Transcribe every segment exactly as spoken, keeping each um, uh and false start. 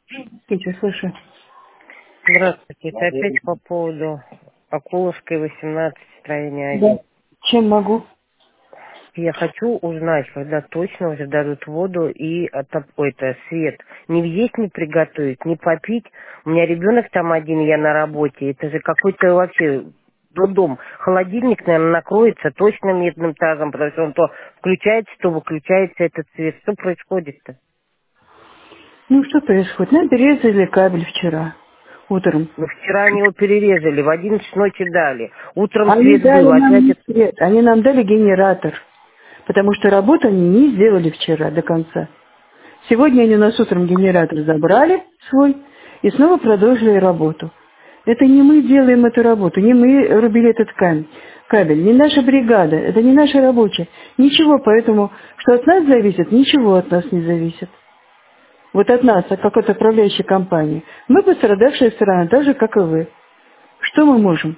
Я тебя слышу. Здравствуйте. Это опять по поводу Акуловской, восемнадцать, строение Да. один. Чем могу? Я хочу узнать, когда точно уже дадут воду и отоп... Ой, это свет. Не есть, не приготовить, не попить. У меня ребенок там один, я на работе. Это же какой-то вообще дом. Холодильник, наверное, накроется точно медным тазом, потому что он то включается, то выключается этот свет. Что происходит-то? Ну, что происходит? Нам перерезали кабель вчера, утром. Ну, вчера они его перерезали, в одиннадцать ночи дали. Утром Они свет дали был, нам опять не это... свет, они нам дали генератор, потому что работу они не сделали вчера до конца. Сегодня они у нас утром генератор забрали свой и снова продолжили работу. Это не мы делаем эту работу, не мы рубили этот камень, кабель, не наша бригада, это не наша рабочая. Ничего, поэтому, что от нас зависит, ничего от нас не зависит. Вот от нас, от какой-то управляющей компании. Мы пострадавшая сторона, так же, как и вы. Что мы можем?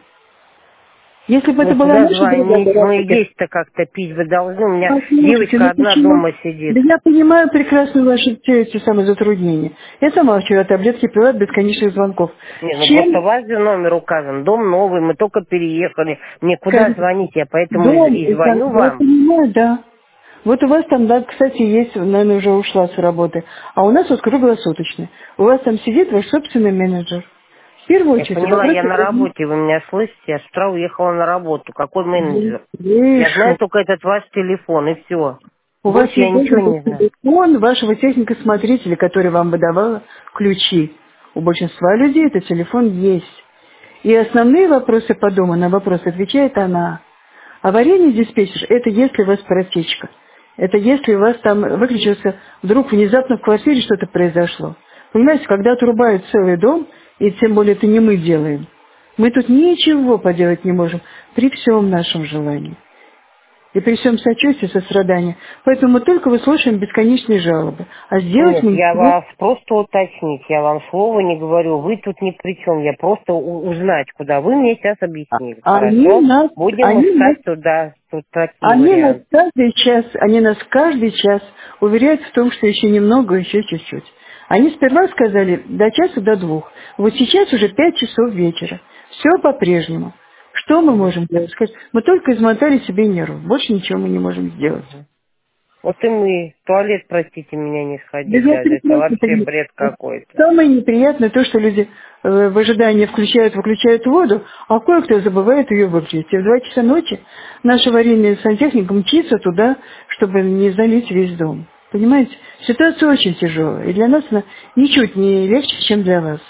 Если бы это Ну, была куда наша бригада звонить? Мы работы, есть-то как-то пить вы должны. У меня послушайте, девочка ну одна почему? дома сидит. Да я понимаю прекрасно ваши те, эти самые затруднения. Я сама вчера таблетки пила от бесконечных звонков. Не, ну просто у Чем, вас же номер указан. Дом новый, мы только переехали. Мне куда скажите, звонить? Я поэтому и, дом, и и так, звоню я вам. понимаю, да. Вот у вас там, да, кстати, есть, наверное, уже ушла с работы. А у нас вот круглосуточный. У вас там сидит ваш собственный менеджер. В первую Я очередь, поняла, я вопросы на одни. работе, вы меня слышите? Я с утра уехала на работу. Какой менеджер? Я знаю Слышу. только этот ваш телефон, и все. У вас Больше я есть ничего должен не быть знаю. телефон вашего техника-смотрителя, который вам выдавал ключи. У большинства людей этот телефон есть. И основные вопросы по дому, на вопросы отвечает она. Аварийный диспетчер – это если у вас протечка. Это если у вас там выключился, вдруг внезапно в квартире что-то произошло. Понимаете, когда отрубают целый дом, и тем более это не мы делаем, мы тут ничего поделать не можем при всем нашем желании. И при всем сочувствии, сострадании. Поэтому мы только выслушаем бесконечные жалобы. А сделать Нет, мы я ничего. вас просто уточнить, я вам слова не говорю, вы тут ни при чем, я просто у- узнать, куда. Вы мне сейчас объяснили, Они хорошо? нас, Будем они нас, искать туда, тут такие они нас варианты. каждый час, они нас каждый час уверяют в том, что еще немного, еще чуть-чуть. Они сперва сказали до часа, до двух. Вот сейчас уже пять часов вечера. Все по-прежнему. Что мы Мгм, можем делать? Сказать, мы только измотали себе нервы. Больше ничего мы не можем сделать. мгм. Вот и мы, в туалет, простите меня, не Да сходить я даже, это прекрасно вообще понимаю. бред какой-то. Самое неприятное то, что люди э, в ожидании включают, выключают воду, а кое-кто забывает ее выключить. И в два часа ночи наша аварийная сантехника мчится туда, чтобы не залить весь дом. Понимаете? Ситуация очень тяжелая. И для нас она ничуть не легче, чем для вас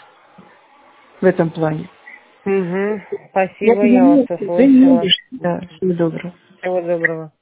в этом плане. Угу, Я спасибо, я вас понимаю, что вы не услышала. можете. Да, всего доброго. Всего доброго.